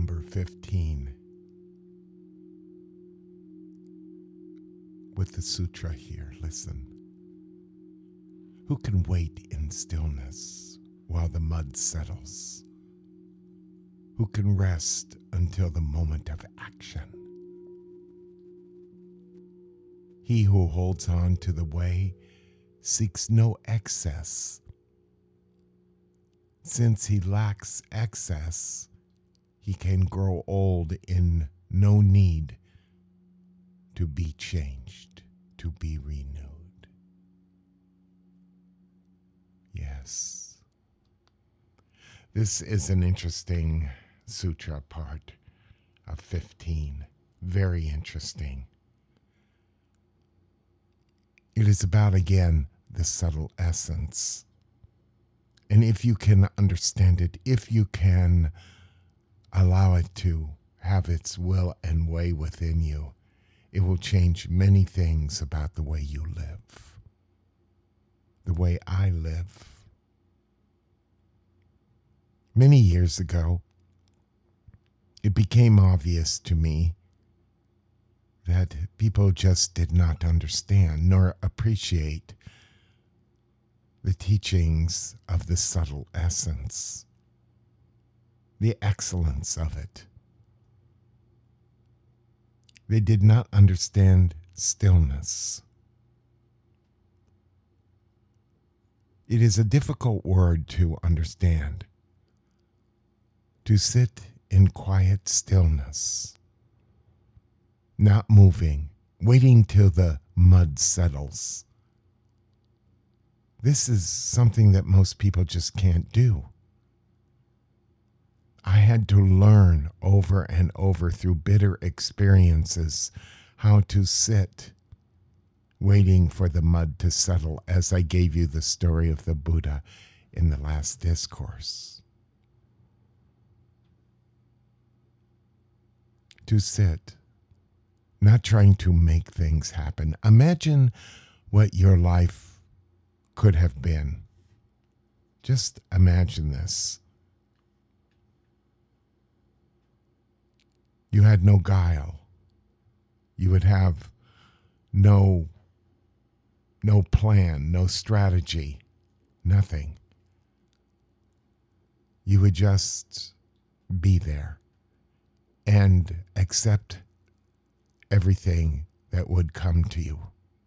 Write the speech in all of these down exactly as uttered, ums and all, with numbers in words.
number fifteen with the sutra here. Listen. Who can wait in stillness while the mud settles? Who can rest until the moment of action? He who holds on to the way seeks no excess. Since he lacks excess, he can grow old in no need to be changed, to be renewed. Yes. This is an interesting sutra part of fifteen. Very interesting. It is about, again, the subtle essence. And if you can understand it, if you can allow it to have its will and way within you, it will change many things about the way you live, the way I live. Many years ago, it became obvious to me that people just did not understand nor appreciate the teachings of the subtle essence, the excellence of it. They did not understand stillness. It is a difficult word to understand. To sit in quiet stillness, not moving, waiting till the mud settles. This is something that most people just can't do. I had to learn over and over through bitter experiences how to sit waiting for the mud to settle, as I gave you the story of the Buddha in the last discourse. To sit, not trying to make things happen. Imagine what your life could have been. Just imagine this. You had no guile. You would have no, no plan, no strategy, nothing. You would just be there and accept everything that would come to you.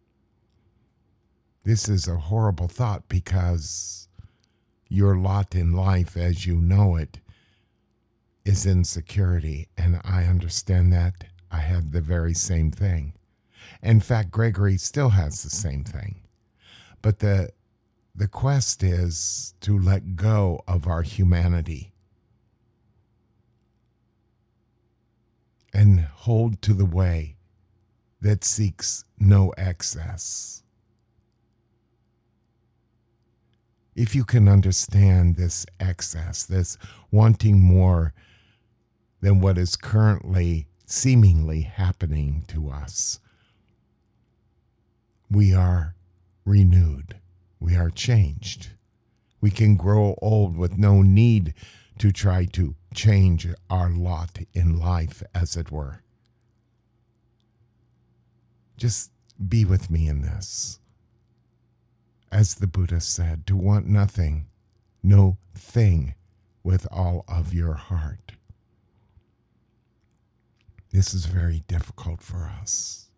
This is a horrible thought because your lot in life as you know it is insecurity, and I understand that. I had the very same thing. In fact, Gregory still has the same thing. But the the quest is to let go of our humanity and hold to the way that seeks no excess. If you can understand this excess, this wanting more than what is currently seemingly happening to us, we are renewed. We are changed. We can grow old with no need to try to change our lot in life, as it were. Just be with me in this. As the Buddha said, to want nothing, no thing with all of your heart. This is very difficult for us.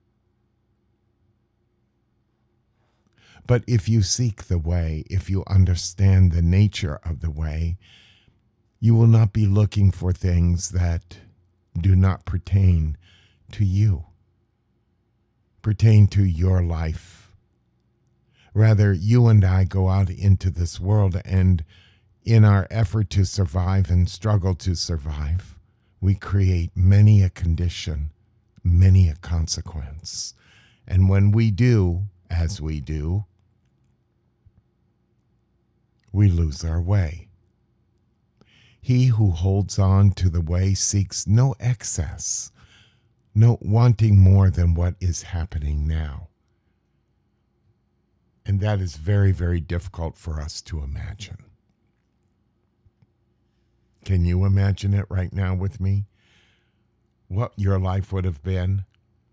But if you seek the way, if you understand the nature of the way, you will not be looking for things that do not pertain to you, pertain to your life. Rather, you and I go out into this world, and in our effort to survive and struggle to survive, we create many a condition, many a consequence. And when we do, as we do, we lose our way. He who holds on to the way seeks no excess, no wanting more than what is happening now. And that is very, very difficult for us to imagine. Can you imagine it right now with me? What your life would have been?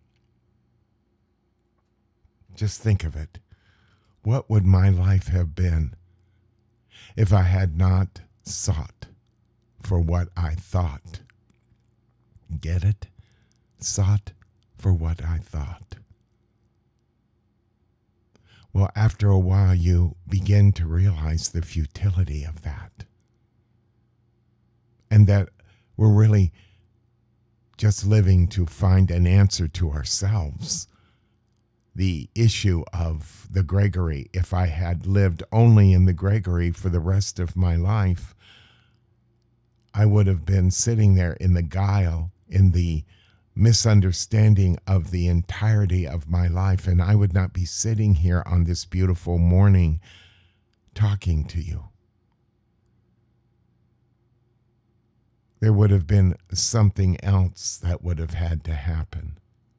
Just think of it. What would my life have been if I had not sought for what I thought? Get it? Sought for what I thought. Well, after a while, you begin to realize the futility of that. And that we're really just living to find an answer to ourselves. The issue of the Gregory, if I had lived only in the Gregory for the rest of my life, I would have been sitting there in the guile, in the misunderstanding of the entirety of my life, and I would not be sitting here on this beautiful morning talking to you. There would have been something else that would have had to happen.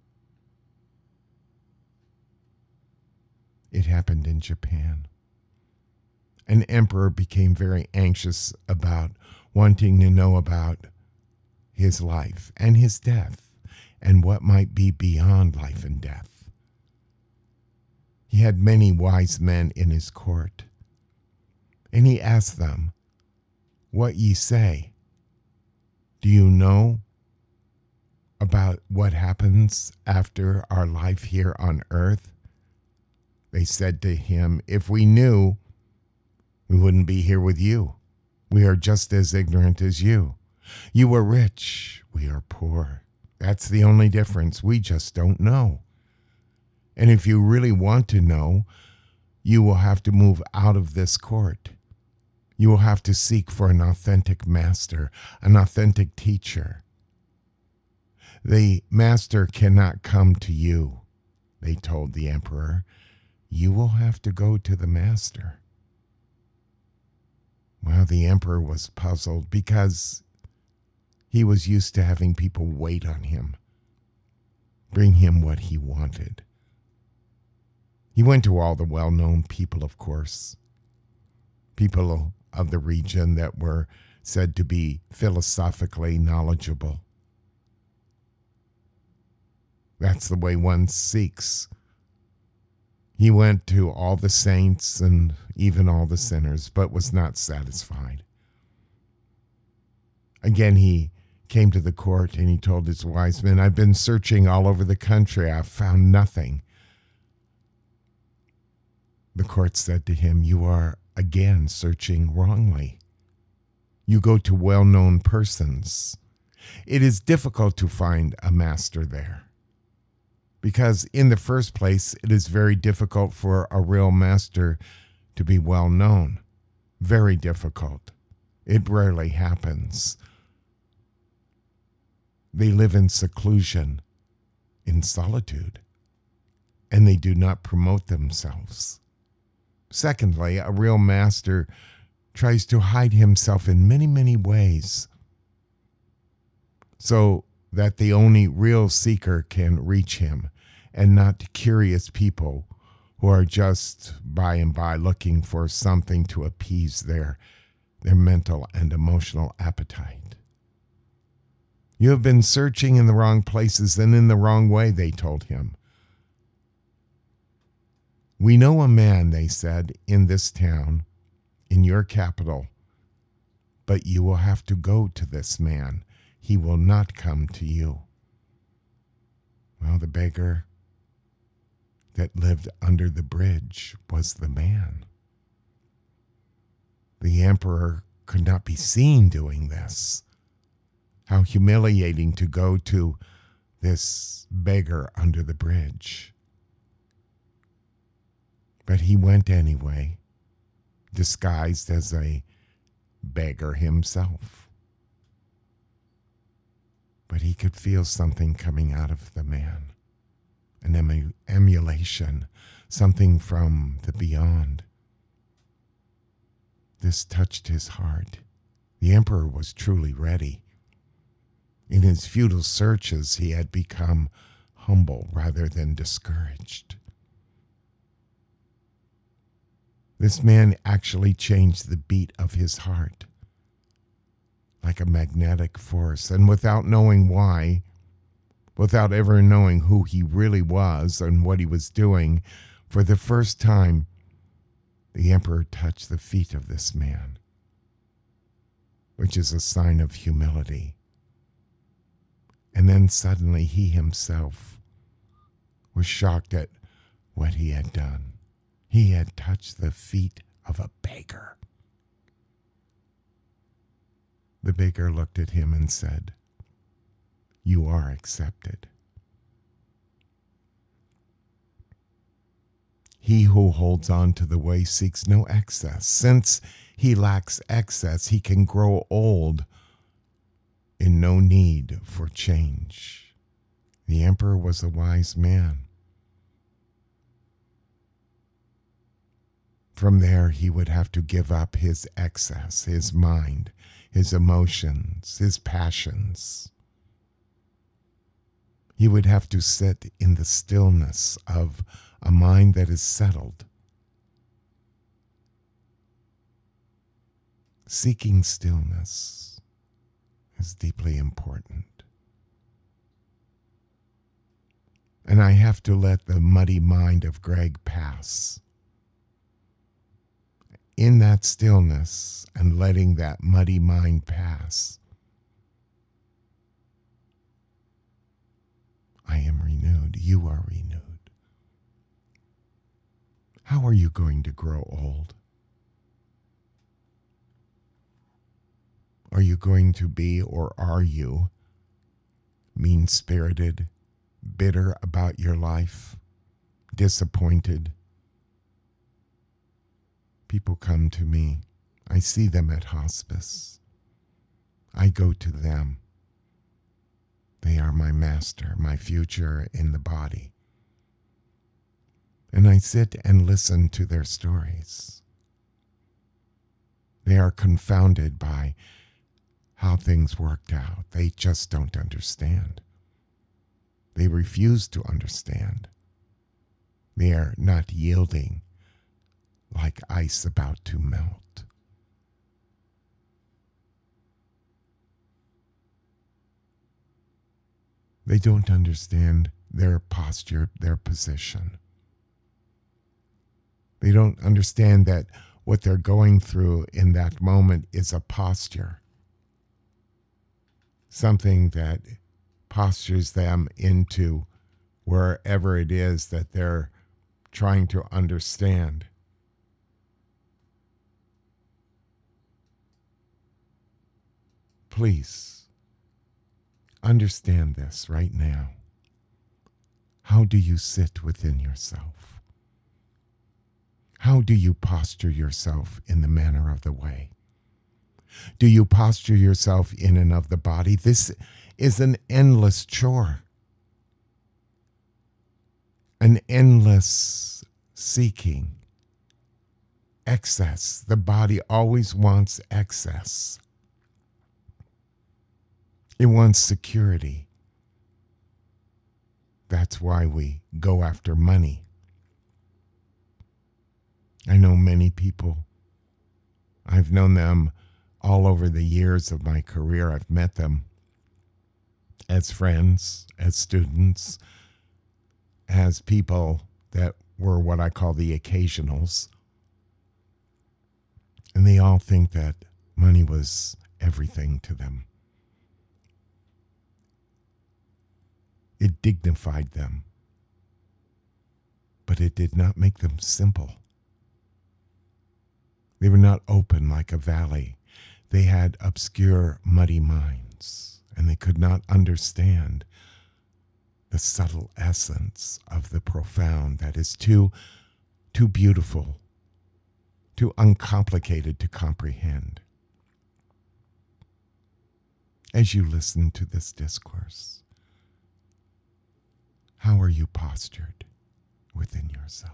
It happened in Japan. An emperor became very anxious about wanting to know about his life and his death and what might be beyond life and death. He had many wise men in his court, and he asked them, "What ye say? Do you know about what happens after our life here on earth?" They said to him, "If we knew, we wouldn't be here with you. We are just as ignorant as you. You are rich, we are poor. That's the only difference. We just don't know. And if you really want to know, you will have to move out of this court. You will have to seek for an authentic master, an authentic teacher. The master cannot come to you," they told the emperor. "You will have to go to the master." Well, the emperor was puzzled because he was used to having people wait on him, bring him what he wanted. He went to all the well-known people, of course, people of the region that were said to be philosophically knowledgeable. That's the way one seeks. He went to all the saints and even all the sinners, but was not satisfied. Again, he came to the court and he told his wise men, "I've been searching all over the country. I've found nothing." The court said to him, "You are again searching wrongly. You go to well-known persons. It is difficult to find a master there. Because in the first place, it is very difficult for a real master to be well known. Very difficult. It rarely happens. They live in seclusion, in solitude, and they do not promote themselves. Secondly, a real master tries to hide himself in many, many ways so that the only real seeker can reach him, and not curious people who are just by and by looking for something to appease their, their mental and emotional appetite. You have been searching in the wrong places and in the wrong way," they told him. "We know a man," they said, "in this town, in your capital, but you will have to go to this man. He will not come to you." Well, the beggar that lived under the bridge was the man. The emperor could not be seen doing this. How humiliating to go to this beggar under the bridge. But he went anyway, disguised as a beggar himself. But he could feel something coming out of the man, an emu- emulation, something from the beyond. This touched his heart. The emperor was truly ready. In his futile searches, he had become humble rather than discouraged. This man actually changed the beat of his heart. like a magnetic force. And without knowing why, without ever knowing who he really was and what he was doing, for the first time, the emperor touched the feet of this man, which is a sign of humility. And then suddenly he himself was shocked at what he had done. He had touched the feet of a beggar. The beggar looked at him and said, "You are accepted." He who holds on to the way seeks no excess. Since he lacks excess, he can grow old in no need for change. The emperor was a wise man. From there, he would have to give up his excess, his mind, his emotions, his passions. He would have to sit in the stillness of a mind that is settled. Seeking stillness is deeply important. And I have to let the muddy mind of Greg pass. In that stillness and letting that muddy mind pass, I am renewed. You are renewed. How are you going to grow old? Are you going to be, or are you, mean-spirited, bitter about your life, disappointed? People come to me. I see them at hospice. I go to them. They are my master, my future in the body. And I sit and listen to their stories. They are confounded by how things worked out. They just don't understand. They refuse to understand. They are not yielding like ice about to melt. They don't understand their posture, their position. They don't understand that what they're going through in that moment is a posture. Something that postures them into wherever it is that they're trying to understand. Please understand this right now. How do you sit within yourself? How do you posture yourself in the manner of the way? Do you posture yourself in and of the body? This is an endless chore, an endless seeking, excess. The body always wants excess. It wants security. That's why we go after money. I know many people. I've known them all over the years of my career. I've met them as friends, as students, as people that were what I call the occasionals. And they all think that money was everything to them. It dignified them, but it did not make them simple. They were not open like a valley. They had obscure, muddy minds, and they could not understand the subtle essence of the profound that is too, too beautiful, too uncomplicated to comprehend. As you listen to this discourse, how are you postured within yourself?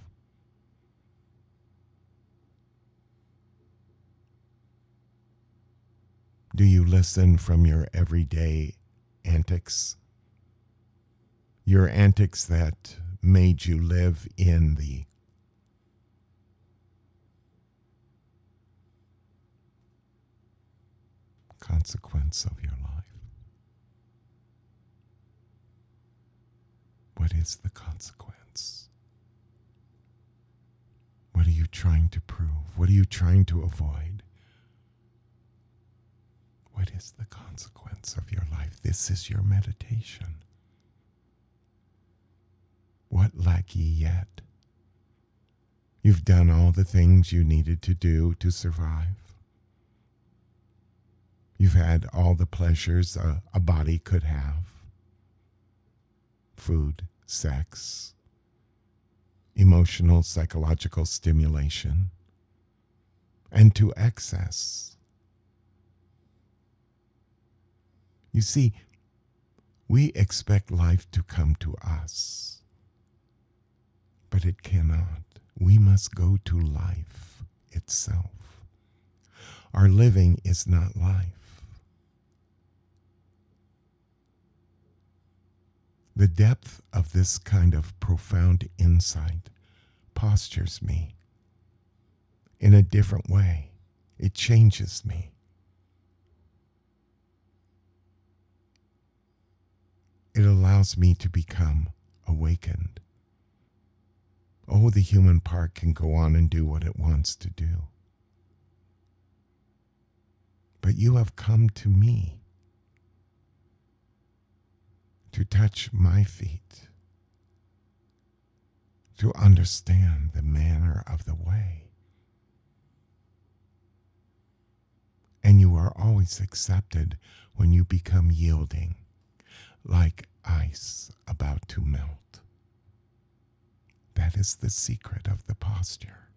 Do you listen from your everyday antics? Your antics that made you live in the consequence of your life? What is the consequence? What are you trying to prove? What are you trying to avoid? What is the consequence of your life? This is your meditation. What lack ye yet? You've done all the things you needed to do to survive. You've had all the pleasures a, a body could have. Food, sex, emotional, psychological stimulation, and to excess. You see, we expect life to come to us, but it cannot. We must go to life itself. Our living is not life. The depth of this kind of profound insight postures me in a different way. It changes me. It allows me to become awakened. Oh, the human part can go on and do what it wants to do. But you have come to me to touch my feet, to understand the manner of the way. And you are always accepted when you become yielding, like ice about to melt. That is the secret of the posture.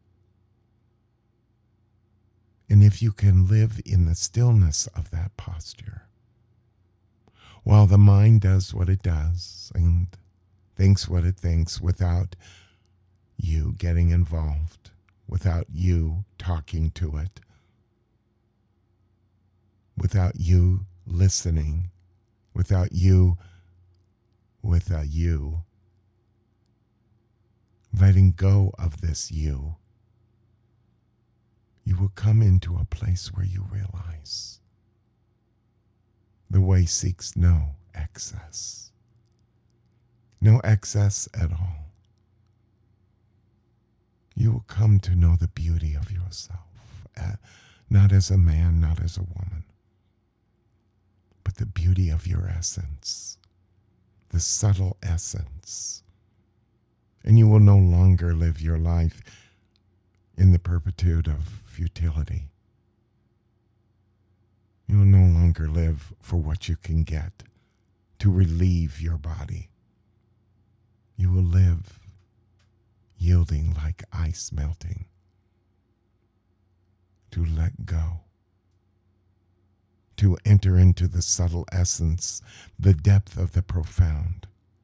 And if you can live in the stillness of that posture, while the mind does what it does and thinks what it thinks without you getting involved, without you talking to it, without you listening, without you, with a you, letting go of this you, you will come into a place where you realize the way seeks no excess, no excess at all. You will come to know the beauty of yourself, uh, not as a man, not as a woman, but the beauty of your essence, the subtle essence. And you will no longer live your life in the perpetuity of futility. You will no longer live for what you can get to relieve your body. You will live yielding like ice melting, to let go, to enter into the subtle essence, the depth of the profound.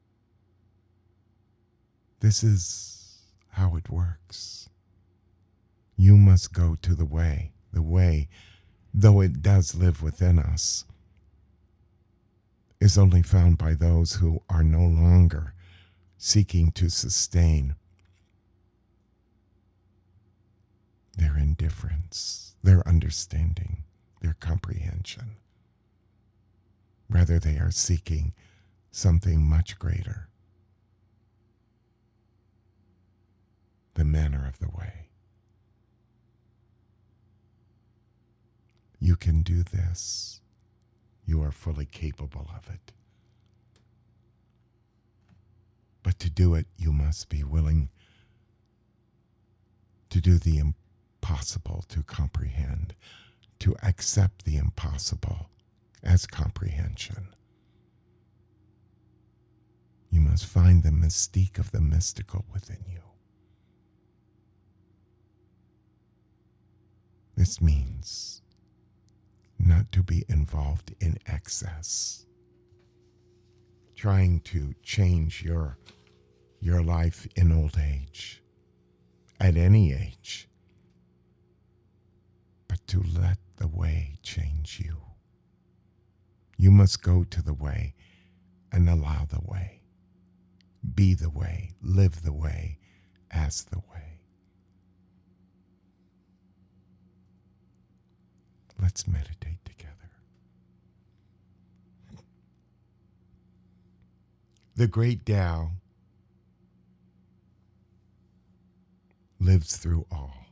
This is how it works. You must go to the way, the way, though it does live within us, is only found by those who are no longer seeking to sustain their indifference, their understanding, their comprehension. Rather, they are seeking something much greater, the manner of the way. You can do this. You are fully capable of it. But to do it, you must be willing to do the impossible to comprehend, to accept the impossible as comprehension. You must find the mystique of the mystical within you. This means not to be involved in excess, trying to change your, your life in old age, at any age, but to let the way change you. You must go to the way and allow the way, be the way, live the way, as the way. Let's meditate together. The great Tao lives through all.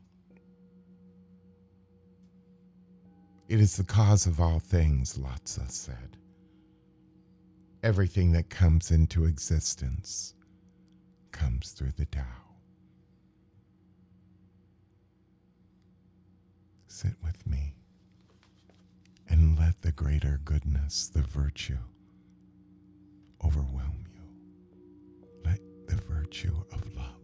It is the cause of all things, Lhasa said. Everything that comes into existence comes through the Tao. Sit with me and let the greater goodness, the virtue, overwhelm you. Let the virtue of love